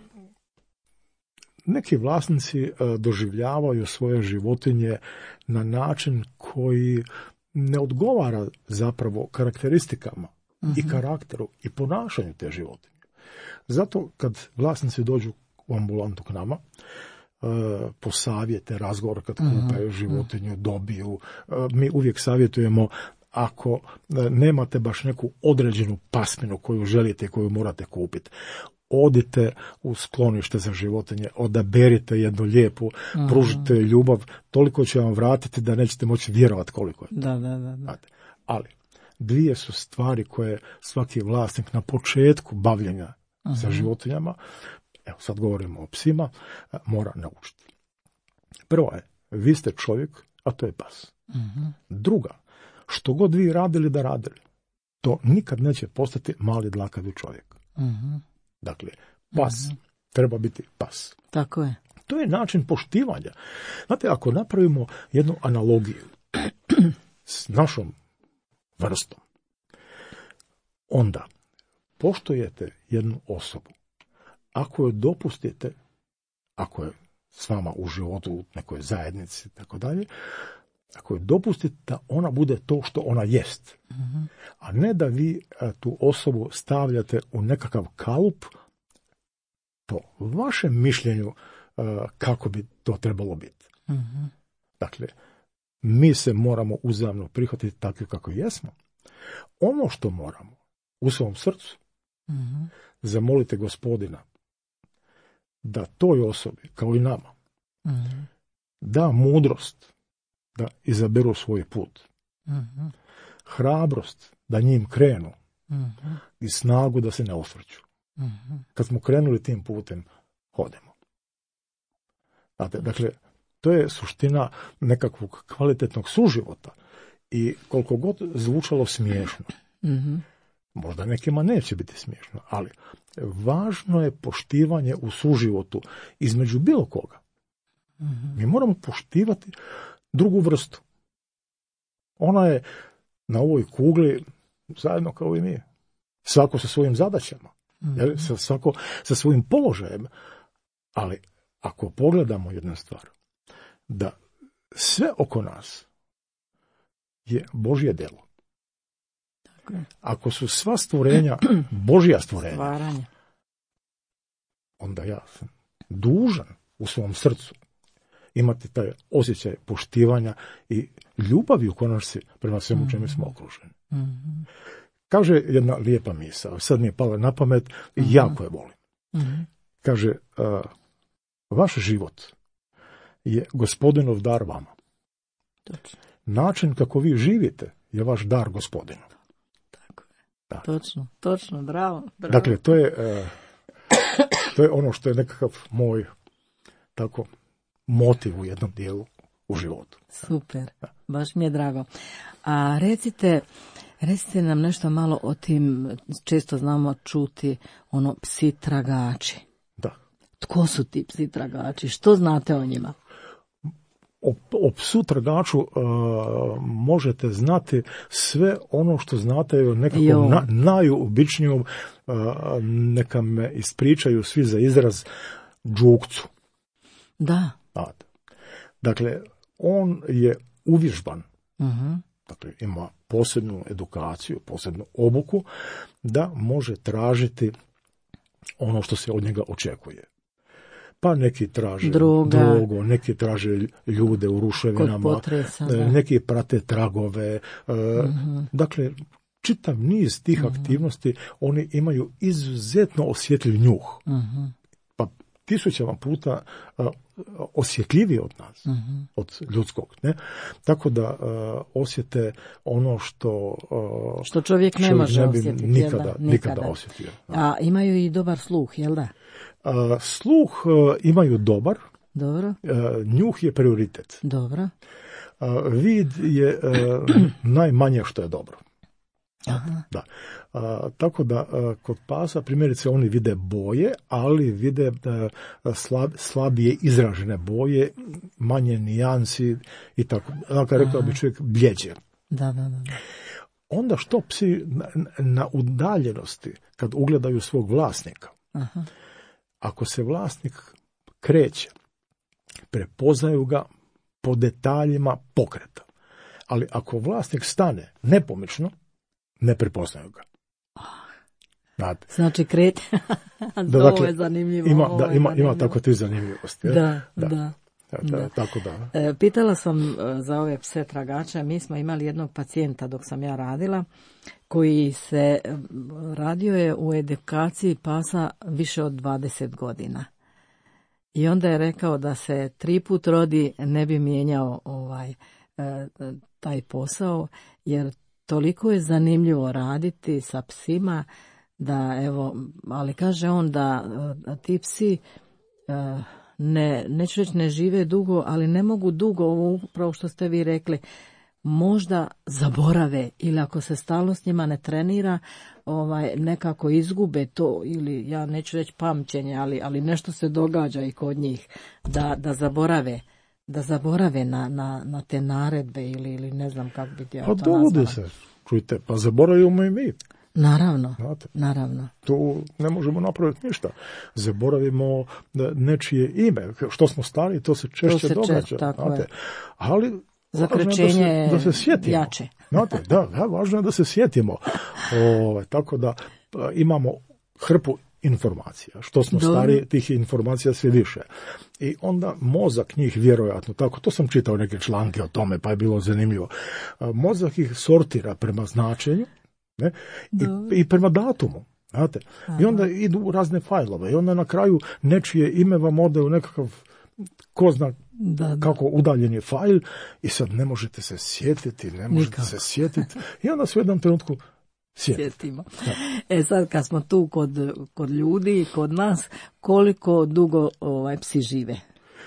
neki vlasnici a, doživljavaju svoje životinje na način koji ne odgovara zapravo karakteristikama i karakteru i ponašanju te životinje. Zato kad vlasnici dođu u ambulantu k nama, e, po savjete, razgovor kad kupaju životinju, dobiju, e, mi uvijek savjetujemo ako e, nemate baš neku određenu pasminu koju želite i koju morate kupiti, odite u sklonište za životinje, odaberite jednu lijepu, pružite ljubav, toliko će vam vratiti da nećete moći vjerovati koliko je. Da, da, da. da. Znate. Ali dvije su stvari koje svaki vlasnik na početku bavljenja sa životinjama, evo sad govorimo o psima, mora naučiti. Prvo je, vi ste čovjek, a to je pas. Mhm. Druga, što god vi radili da radili, to nikad neće postati mali dlakavi čovjek. Mhm. Dakle, pas treba biti pas. Tako je. To je način poštivanja. Znate, ako napravimo jednu analogiju s našom vrstom, onda poštujete jednu osobu. Ako joj dopustite, ako je s vama u životu, u nekoj zajednici, tako dalje, ako joj dopustite da ona bude to što ona jest, a ne da vi a, tu osobu stavljate u nekakav kalup po vašem mišljenju a, kako bi to trebalo biti. Mhm. Dakle, mi se moramo uzajamno prihvatiti takvi kako jesmo. Ono što moramo u svom srcu, Mhm. zamolite Gospodina da toj osobi, kao i nama, Mhm. da mudrost da izaberu svoj put, Mhm. hrabrost da njim krenu Mhm. i snagu da se ne osvrću. Mhm. Kad smo krenuli tim putem, hodemo. Znate, dakle, to je suština nekakvog kvalitetnog suživota i koliko god zvučalo smiješno, Mhm. možda nekima neće biti smiješno, ali važno je poštivanje u suživotu između bilo koga. Mhm. Mi moramo poštivati drugu vrstu. Ona je na ovoj kugli zajedno kao i mi. Svako sa svojim zadaćama, jel? Sa- svako sa svojim položajem. Ali ako pogledamo jednu stvar, da sve oko nas je Božje delo. Tako je. Ako su sva stvorenja Božja stvorenja, Stvaranje. onda ja sam dužan u svom srcu imati taj osjećaj poštivanja i ljubavi u konačnici prema svemu čemu smo okruženi. Mhm. Kaže jedna lijepa misao, sad mi je pala na pamet i jako je volim. Mhm. Kaže, uh, vaš život je Gospodinov dar vama. Točno. Način kako vi živite je vaš dar Gospodinu. Tako je. Da. Točno, točno, bravo. bravo. Dakle, to je, uh, to je ono što je nekakav moj tako motiv u jednom dijelu u životu. Super, baš mi je drago. A recite, recite nam nešto malo o tim, često znamo čuti, ono, psi tragači. Da. Tko su ti psi tragači? Što znate o njima? O, o psu tragaču uh, možete znati sve ono što znate o nekakvom na, najobičnijom, uh, neka me ispričaju svi za izraz, džukcu. Da. Dakle, on je uvježban, Uh-huh. dakle ima posebnu edukaciju, posebnu obuku, da može tražiti ono što se od njega očekuje. Pa neki traže Droga. drogu, neki traže ljude u ruševinama, Kod potresa, da. neki prate tragove. Uh-huh. Dakle, čitav niz tih uh-huh. aktivnosti, oni imaju izuzetno osjetljiv njuh. Uh-huh. Pa tisućama puta uh, osjetljiviji od nas, uh-huh. od ljudskog. Ne? Tako da uh, osjete ono što, uh, što čovjek ne može ne bi osjetiti. nikada, nikada, nikada osjetio. A imaju i dobar sluh, jel da? Uh, sluh uh, imaju dobar, Dobro. uh, njuh je prioritet. Dobro. Uh, vid je uh, najmanje što je dobro. Aha. Da. A, tako da a, kod pasa primjerice oni vide boje, ali vide a, slab, slabije izražene boje, manje nijansi i tako. Dakle, rekao bi čovjek bljeđe. Da, da, da. Onda što psi na, na udaljenosti kad ugledaju svog vlasnika, Aha. ako se vlasnik kreće, prepoznaju ga po detaljima pokreta. Ali ako vlasnik stane nepomično, ne prepoznaju ga. Znate. Znači kret. Da, da, dakle, ovo je zanimljivo. Ima, ovo da, je ima, zanimljivo. ima tako ti zanimljivosti. Da, da. da. Da, da, Da. tako da. E, pitala sam e, za ove pse tragače, mi smo imali jednog pacijenta dok sam ja radila, koji se e, radio je u edukaciji pasa više od dvadeset godina. I onda je rekao da se tri put rodi ne bi mijenjao ovaj e, taj posao, jer toliko je zanimljivo raditi sa psima, da evo, ali kaže on da a, ti psi a, ne, neću reći ne žive dugo, ali ne mogu dugo, ovo upravo što ste vi rekli, možda zaborave ili ako se stalno s njima ne trenira, ovaj, nekako izgube to ili ja neću reći pamćenje, ali, ali nešto se događa i kod njih, da, da zaborave. Da zaborave na, na, na te naredbe ili, ili ne znam kako bi ja Pa to dogodi nazvala. se, čujte, pa zaboravimo i mi. Naravno, Znate, naravno. tu ne možemo napraviti ništa. Zaboravimo nečije ime. Što smo stari, to se češće To se događa. češće, tako znate. je. Ali Zakrečenje važno je da se, da se sjetimo. jače. Znate, da, da, važno je da se sjetimo. O, tako da pa, imamo hrpu informacija. Što smo Dobro. stari, tih informacija sve više. I onda mozak njih vjerojatno, tako, to sam čitao neke članke o tome, pa je bilo zanimljivo. A, mozak ih sortira prema značenju, ne, i, i prema datumu. Znate? I onda idu u razne fajlove i onda na kraju nečije ime vam ode u nekakav ko zna Da, da. kako udaljen je fajl i sad ne možete se sjetiti, ne možete Nikako. se sjetiti i onda se u jednom trenutku sjetite. Sjetimo. E sad kad smo tu kod, kod ljudi i kod nas, koliko dugo ovaj psi žive?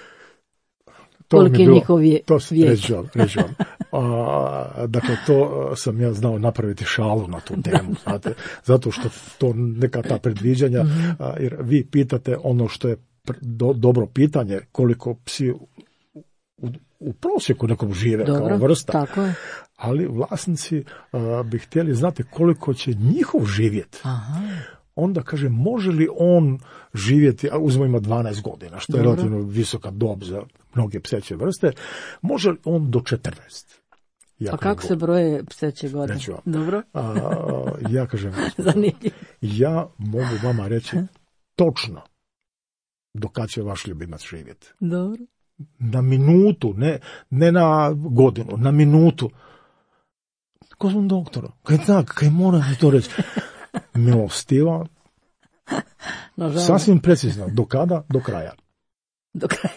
To mi Koliki je bilo- njihov je- to s- vijek? reći vam, reći vam. A, dakle, to sam ja znao napraviti šalu na tu temu, znate, zato što to neka ta predviđanja, a, jer vi pitate ono što je pr- do, dobro pitanje, koliko psi u, u, u prosjeku nekom žive Dobro, kao vrsta, tako je. ali vlasnici a, bi htjeli znati koliko će njihov živjeti. Aha, Onda kaže, može li on živjeti, a uzmo ima dvanaest godina, što je Dobro. relativno visoka dob za mnoge pseće vrste, može li on do četrnaest? Ja Pa kažem, kako se broje pseće godine? Reću vam. Dobro. A, ja kažem, Zanimljivo. ja mogu vama reći točno do kad će vaš ljubimac živjeti. Dobro. Na minutu, ne, ne na godinu, na minutu. Gospodin doktor, kaj tak, kaj moram mi to reći? Milostiva, Nažalost. sasvim precizno. Do kada? Do kraja. Do kraja.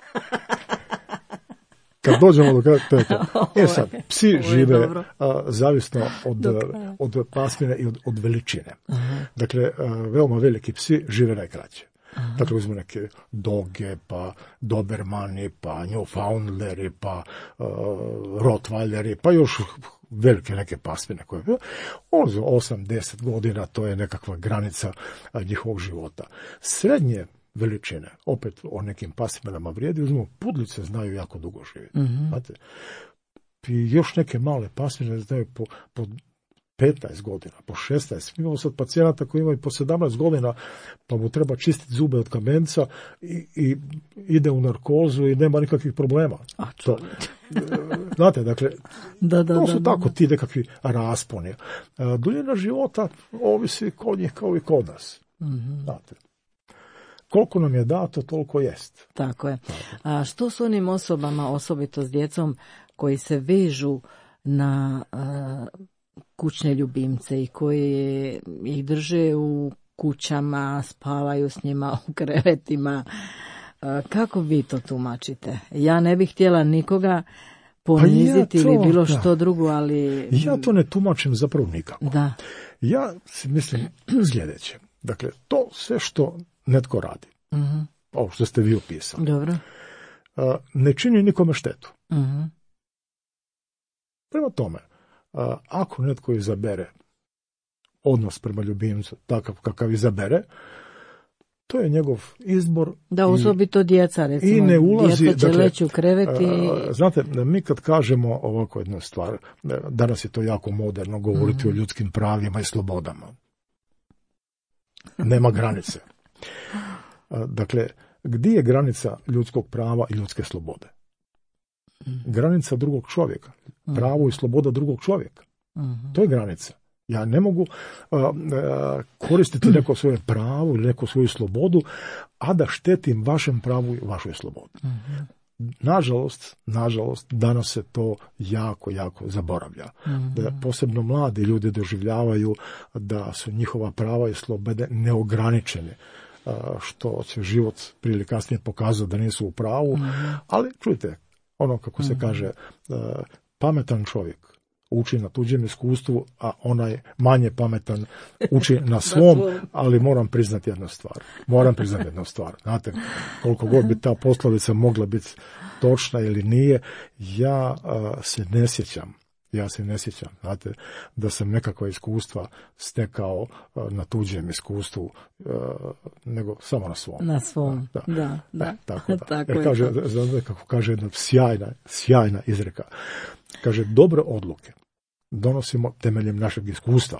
Kad dođemo do kraja, to je to. E sad, psi ovo je žive dobro. a, zavisno od, Do kraja. od pasmine i od, od veličine. Aha. Dakle, a, veoma veliki psi žive najkraće. Aha. Dakle, uzmu neke doge, pa dobermani, pa newfoundleri, pa uh, rottweileri, pa još velike neke pasmine koje on za osam do deset godina, to je nekakva granica a, njihovog života. Srednje veličine, opet o nekim pasminama vrijedi, uzmemo pudlice znaju jako dugo živjeti. Mhm. Znate, i još neke male pasmine znaju po, po petnaest godina, po šesnaest. Mi imamo sad pacijenata koji imaju po sedamnaest godina, pa mu treba čistiti zube od kamenca i, i ide u narkozu i nema nikakvih problema. A, To, znate, dakle, Da, da, to da, su da, tako da. ti nekakvi rasponi. A, duljina života ovisi kod njih kao i kod nas. Mhm. Znate. Koliko nam je dato, toliko jest. Tako je. A što s onim osobama, osobito s djecom, koji se vežu na a, kućne ljubimce i koji ih drže u kućama, spavaju s njima u krevetima? A, kako vi to tumačite? Ja ne bih htjela nikoga poniziti Pa ja ili to, bilo da. što drugo, ali... Ja to ne tumačim zapravo nikako. Da. Ja si mislim sljedeće. Dakle, to sve što netko radi, Mhm. ovo što ste vi opisali, Dobro. a, ne čini nikome štetu. Mhm. Prema tome, a, ako netko izabere odnos prema ljubimcu takav kakav izabere, to je njegov izbor. Da, i- osobito djeca, recimo, i ne ulazi, djeca će dakle, leći u krevet i... a, znate, mi kad kažemo ovako jednu stvar, danas je to jako moderno govoriti o ljudskim pravima i slobodama. Nema granice. A, Dakle, gdje je granica ljudskog prava i ljudske slobode? Granica drugog čovjeka. Pravo i sloboda drugog čovjeka. Mhm. To je granica. Ja ne mogu a, a, koristiti neko svoje pravo ili neku svoju slobodu, a da štetim vašem pravu i vašoj slobodi. Nažalost, nažalost, danas se to jako, jako zaboravlja. Da posebno mladi ljudi doživljavaju da su njihova prava i slobode neograničene, a, što će život prije ili kasnije pokazao da nisu u pravu, ali čujte, ono kako se kaže, a, pametan čovjek uči na tuđem iskustvu, a onaj manje pametan uči na svom, ali moram priznati jednu stvar. Moram priznati jednu stvar. Znate, koliko god bi ta poslovica mogla biti točna ili nije, ja a, se ne sjećam, ja se ne sjećam, znate, da sam nekakva iskustva stekao a, na tuđem iskustvu, a, nego samo na svom. Na svom, da, da. da. E, tako da. Tako Jer je kaže, to. znate kako kaže jedna sjajna, sjajna izreka. Kaže, dobre odluke donosimo temeljem našeg iskustva,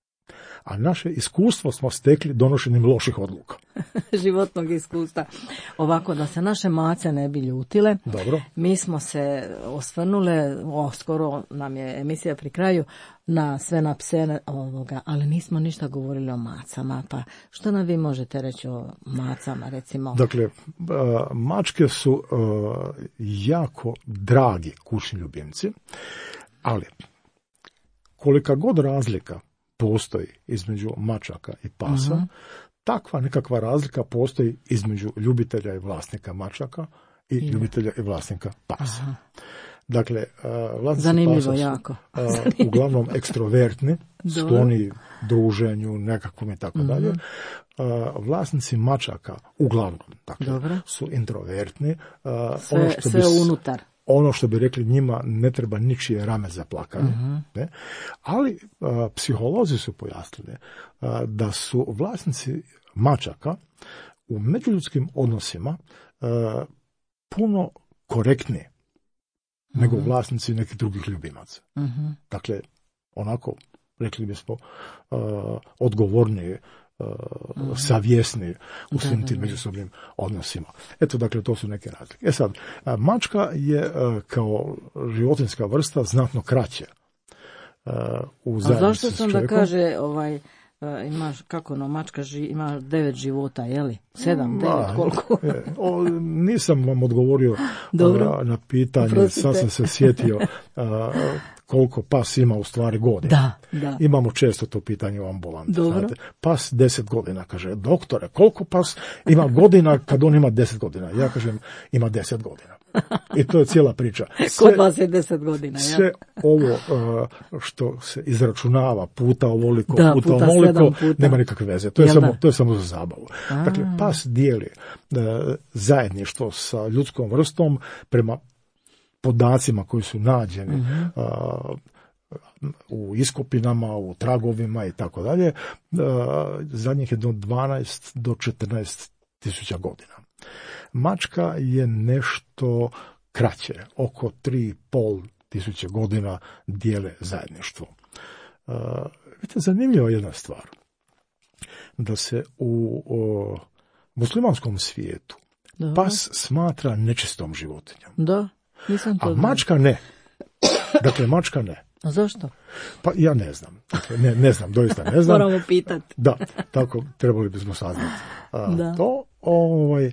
a naše iskustvo smo stekli donošenjem loših odluka. Životnog iskustva. Ovako, da se naše mace ne bi ljutile, Dobro. mi smo se osvrnule, o, skoro nam je emisija pri kraju, na sve na pse ovoga, ali nismo ništa govorili o macama, pa što nam vi možete reći o macama, recimo? Dakle, a, mačke su a, jako dragi kućni ljubimci, ali kolika god razlika postoji između mačaka i pasa, Mhm. takva nekakva razlika postoji između ljubitelja i vlasnika mačaka i ljubitelja i vlasnika pasa. Aha. Dakle, a, vlasnici Zanimljivo pasa su jako. a, uglavnom ekstrovertni, Dobro. skloni druženju, nekakvom i tako Mhm. dalje. A, Vlasnici mačaka uglavnom dakle, Dobro. su introvertni. A, Sve, ono što sve bi s- unutar. ono što bi rekli, njima ne treba ničije rame za plakanje. Mhm. Ne? Ali a, psiholozi su pojasnili a, da su vlasnici mačaka u međuljudskim odnosima a, puno korektniji nego vlasnici nekih drugih ljubimaca. Mhm. Dakle, onako, rekli bismo, uh, odgovornije, uh, savjesni u svim da, tim da. međusobnim odnosima. Eto, dakle, to su neke razlike. E sad, a, mačka je uh, kao životinjska vrsta znatno kraće uh, u A zajednici zašto s se onda čovjekom. kaže, ovaj, uh, ima, kako ono, mačka ži, ima devet života, je li? Sedam, devet, Ma, koliko? e, o, nisam vam odgovorio Dobro. a, na pitanje, Oprostite. sad sam se sjetio a, koliko pas ima u stvari godina. Da, da. Imamo često to pitanje u ambulanti. Dobro. Znate. Pas deset godina, kaže, doktore, koliko pas ima godina kad on ima deset godina? Ja kažem, ima deset godina. I to je cijela priča. Kod vas je deset godina, ja? Sve ovo uh, što se izračunava puta ovoliko, Da, puta, puta ovoliko, sedam puta. nema nikakve veze. To je, Jel samo, da? to je samo za zabavu. A. Dakle, pas dijeli uh, zajedništvo sa ljudskom vrstom prema podacima koji su nađeni Mhm. uh, u iskopinama, u tragovima i tako dalje. Uh, zadnjih je do dvanaest do četrnaest tisuća godina. Mačka je nešto kraće, oko tri i pol tisuće godina dijele zajedništvo. Uh, vidite, zanimljiva jedna stvar, da se u o, muslimanskom svijetu Dobro. pas smatra nečistom životinjom, Da, nisam to a znala. mačka ne. Dakle, mačka ne. A zašto? Pa ja ne znam. Dakle, ne, ne znam, doista ne znam. Moramo pitati. Da, tako trebali bismo saznati. A, Da. To, ovaj,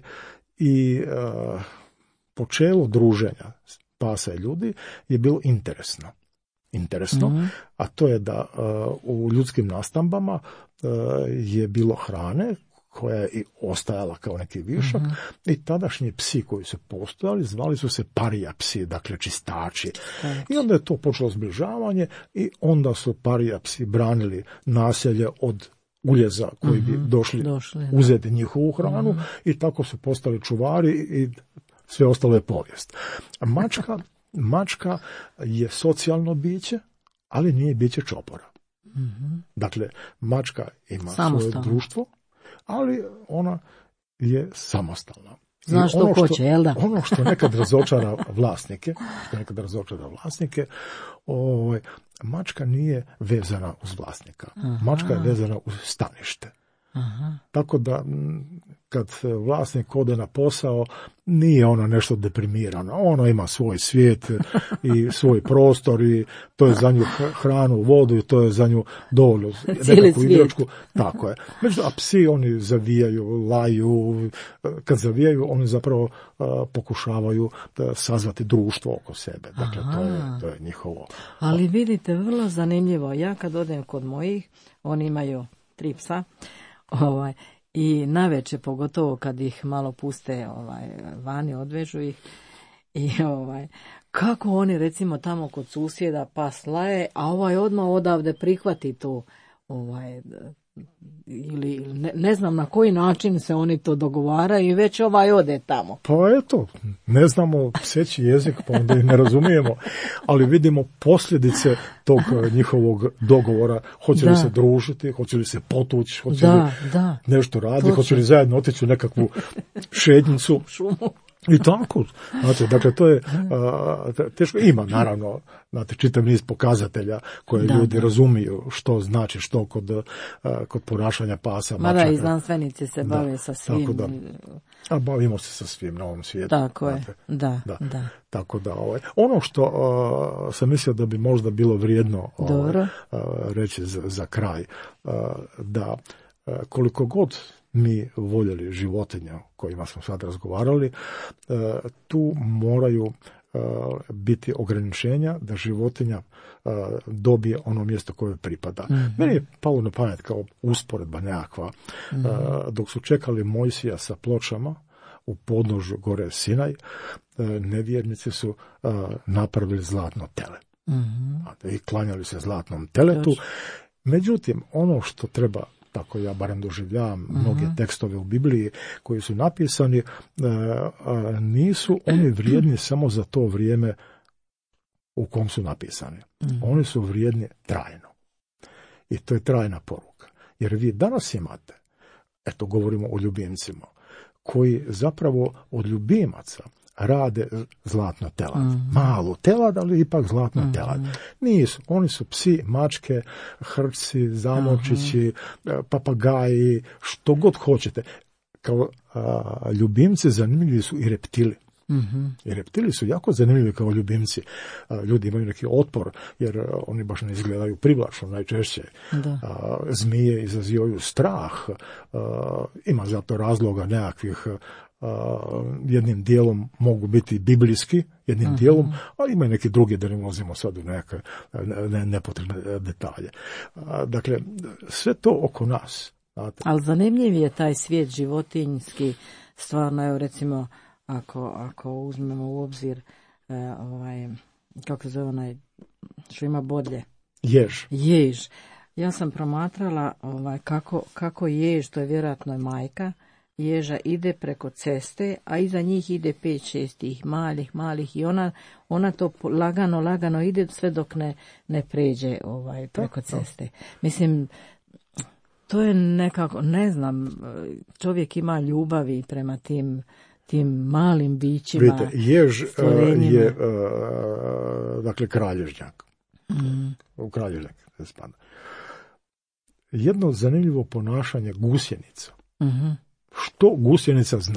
i a, počelo druženja pasa i ljudi je bilo interesno. Interesno, Mhm. a to je da a, u ljudskim nastambama a, je bilo hrane koja je i ostajala kao neki višak, Mhm. i tadašnji psi koji su postojali zvali su se parija psi, dakle čistači. I onda je to počelo zbližavanje i onda su parija psi branili naselje od uljeza koji bi došli, Došli, da. uzeti njihovu hranu, i tako su postali čuvari i sve ostalo je povijest. A Mačka, mačka je socijalno biće, ali nije biće čopora. Dakle, mačka ima svoje Samostalno. društvo, ali ona je samostalna. I Zna što ono hoće, jel da? Ono što nekad razočara vlasnike, što nekad razočara vlasnike, ovaj, mačka nije vezana uz vlasnika. Mačka je vezana uz stanište. Aha. Tako da m, kad vlasnik ode na posao, nije ona nešto deprimirana. Ona ima svoj svijet i svoj prostor i to je za nju hranu, vodu i to je za nju dovoljno. Cijeli Nekakvu svijet. igračku. Tako je. Međutim, a psi oni zavijaju, laju. Kad zavijaju, oni zapravo a, pokušavaju da sazvati društvo oko sebe. Dakle, to je, to je njihovo. Ali vidite, vrlo zanimljivo. Ja kad odem kod mojih, oni imaju tri psa, ovaj, i navečer, pogotovo kad ih malo puste ovaj, vani, odvežu ih, i ovaj, kako oni recimo tamo kod susjeda pas laje, a ovaj odmah odavde prihvati to, ovaj, ili ne, ne znam na koji način se oni to dogovaraju i već ovaj ode tamo. Pa eto, ne znamo pseći jezik, pa onda i ne razumijemo, ali vidimo posljedice tog njihovog dogovora. Hoće li Da. se družiti, hoće li se potući, hoće Da, li da. nešto raditi, Točno. hoće li zajedno otići u nekakvu šetnicu. Šumu. I tako, znate, dakle, to je a, teško. Ima, naravno, znate, čitav niz pokazatelja koje Da, ljudi da. razumiju što znači što kod, a, kod ponašanja pasa, Mada mačaka. i znanstvenici se Da, bave sa svim. tako da. A bavimo se sa svim na ovom svijetu. Tako je, znate. da, Da. da. Tako da, ovaj, ono što uh, sam mislio da bi možda bilo vrijedno ovaj, Dobro. uh, reći za, za kraj, uh, da uh, koliko god mi voljeli životinja o kojima smo sad razgovarali, uh, tu moraju uh, biti ograničenja da životinja uh, dobije ono mjesto koje pripada. Mhm. Meni je palo na pamet kao usporedba nekakva, Mhm. uh, dok su čekali Mojsija sa pločama u podnožju gore Sinaj, e, nevjernici su e, napravili zlatno tele. Mhm. I klanjali se zlatnom teletu. Točno. Međutim, ono što treba, tako ja barem doživljavam, mnoge tekstove u Bibliji koji su napisani, e, a, nisu oni vrijedni samo za to vrijeme u kom su napisani. Oni su vrijedni trajno. I to je trajna poruka. Jer vi danas imate, eto govorimo o ljubimcima, koji zapravo od ljubimaca rade zlatno telad. Mm. Malu telad, ali ipak zlatno Mm. telad. Nisu. Oni su psi, mačke, hrci, zamočići, papagaji, što god hoćete. Kao a, ljubimci zanimljivi su i reptili. Mm-hmm. I reptili su jako zanimljivi kao ljubimci. A, ljudi imaju neki otpor, jer a, oni baš ne izgledaju privlačno najčešće. Da. A, zmije izazivaju strah. A, ima zato razloga nekakvih. A, jednim dijelom mogu biti biblijski, jednim uh-huh. dijelom, ali ima i neki drugi, da ne ulazimo sad u neke ne, nepotrebne detalje. A, dakle, sve to oko nas. Znate. Ali zanimljiv je taj svijet životinjski, stvarno, evo recimo, ako, ako uzmemo u obzir, e, ovaj, kako se zove onaj, što ima bodlje? Jež. Jež. Ja sam promatrala ovaj, kako, kako jež, to je vjerojatno majka, ježa ide preko ceste, a iza njih ide pet, šest tih malih, malih i ona, ona to lagano, lagano ide sve dok ne, ne pređe ovaj, preko ceste. Mislim, to je nekako, ne znam, čovjek ima ljubavi prema tim, tim malim bićima. Vidite, jež uh, je, uh, dakle, kralježnjak. Mm. U kralježnjak se spada. Jedno zanimljivo ponašanje gusjenica. Mm-hmm. Što gusjenica zna?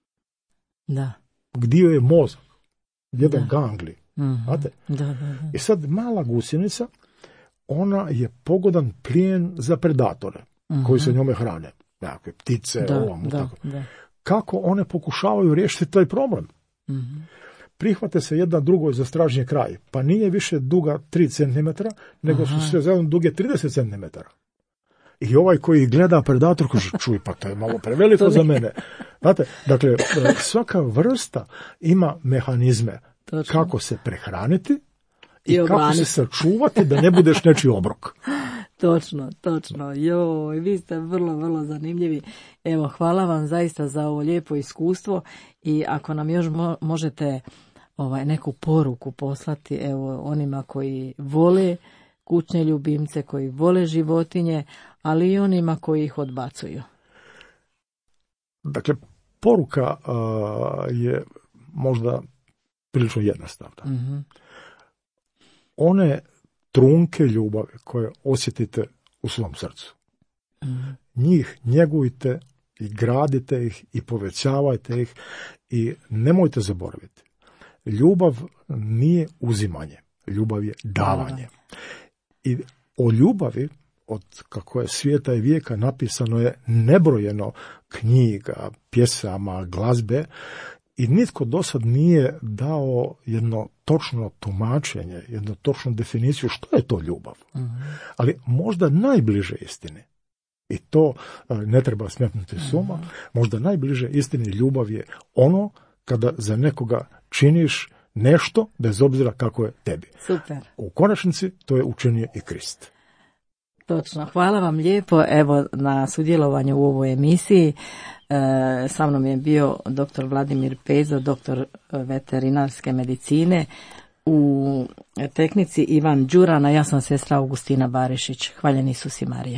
Da. Gdje je mozak? Jedan Da. gangli. Mm-hmm. Znate? Da, da, da. I sad mala gusjenica, ona je pogodan plijen za predatore Mm-hmm. koji se njome hrane. Nekakve ptice, Da, ovam, da, tako. da. Kako one pokušavaju riješiti taj problem? Mm-hmm. Prihvate se jedna drugoj za stražnji kraj, pa nije više duga tri centimetra, nego Aha. su sve zajedno duge trideset centimetara. I ovaj koji gleda predator kaže, čuj, pa to je malo preveliko za mene. Znate, dakle, svaka vrsta ima mehanizme Točno. kako se prehraniti i, I kako obraniti. se sačuvati da ne budeš nečiji obrok. Točno, točno. Joj, vi ste vrlo, vrlo zanimljivi. Evo, hvala vam zaista za ovo lijepo iskustvo i ako nam još mo- možete ovaj, neku poruku poslati, evo, onima koji vole kućne ljubimce, koji vole životinje, ali i onima koji ih odbacuju. Dakle, poruka a, je možda prilično jednostavna. Mm-hmm. One trunke ljubavi koje osjetite u svom srcu, Mm-hmm. njih njegujte i gradite ih i povećavajte ih i nemojte zaboraviti. Ljubav nije uzimanje, ljubav je davanje. I o ljubavi, od kako je svijeta i vijeka, napisano je nebrojeno knjiga, pjesama, glazbe i nitko do sad nije dao jedno točno tumačenje, jednu točnu definiciju što je to ljubav. Mm-hmm. Ali možda najbliže istini, i to ne treba smetnuti suma, mm-hmm. možda najbliže istini ljubav je ono kada za nekoga činiš nešto bez obzira kako je tebi. Super. U konačnici to je učinio i Krist. Točno, hvala vam lijepo evo na sudjelovanju u ovoj emisiji. E, sa mnom je bio doktor Vladimir Pezo, doktor veterinarske medicine, u tehnici Ivan Đurana, ja sam sestra Augustina Barišić. Hvaljeni Isus i Marija.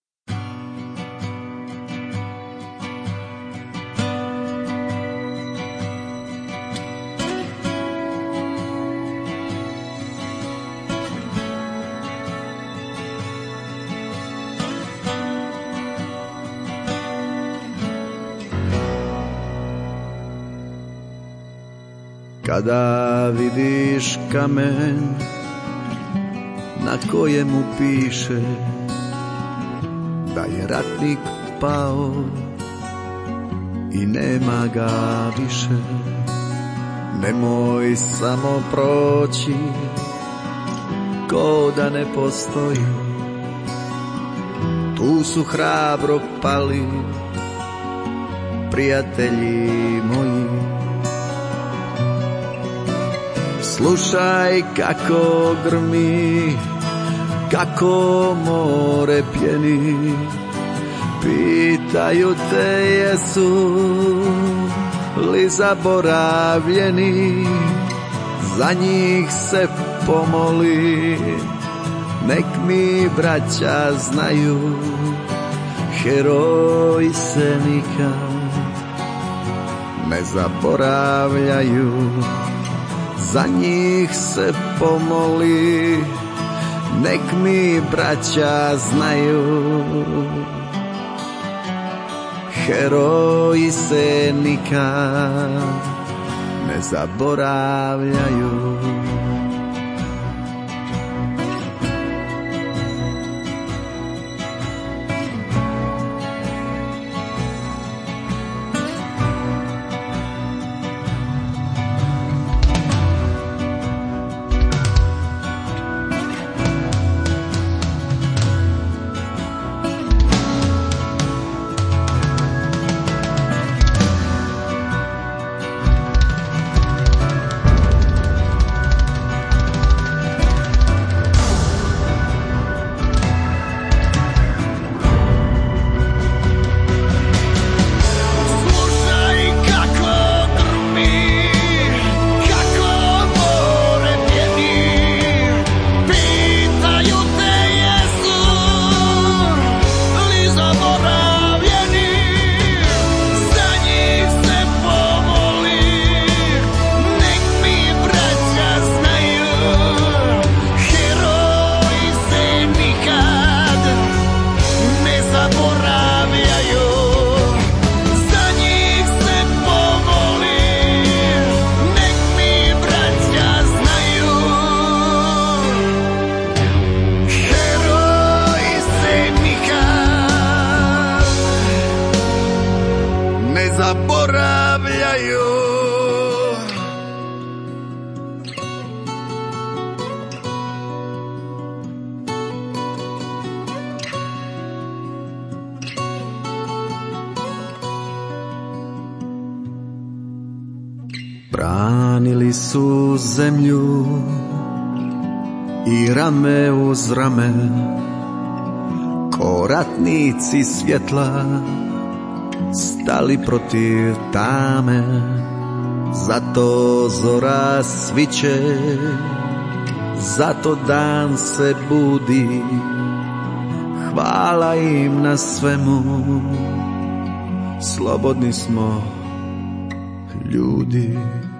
Kada vidiš kamen na kojemu piše da je ratnik pao i nema ga više, nemoj samo proći ko da ne postoji. Tu su hrabro pali prijatelji moji. Slušaj kako grmi, kako more pjeni, pitaju te jesu li zaboravljeni, za njih se pomoli, nek mi braća znaju, heroji se nikad ne zaboravljaju, za njih se pomoli, nek mi braća znaju. Heroji se nikad ne zaboravljaju. Branili su zemlju i rame uz rame, ko ratnici svjetla stali protiv tame. Zato zora sviće, zato dan se budi, hvala im na svemu, slobodni smo ljudi.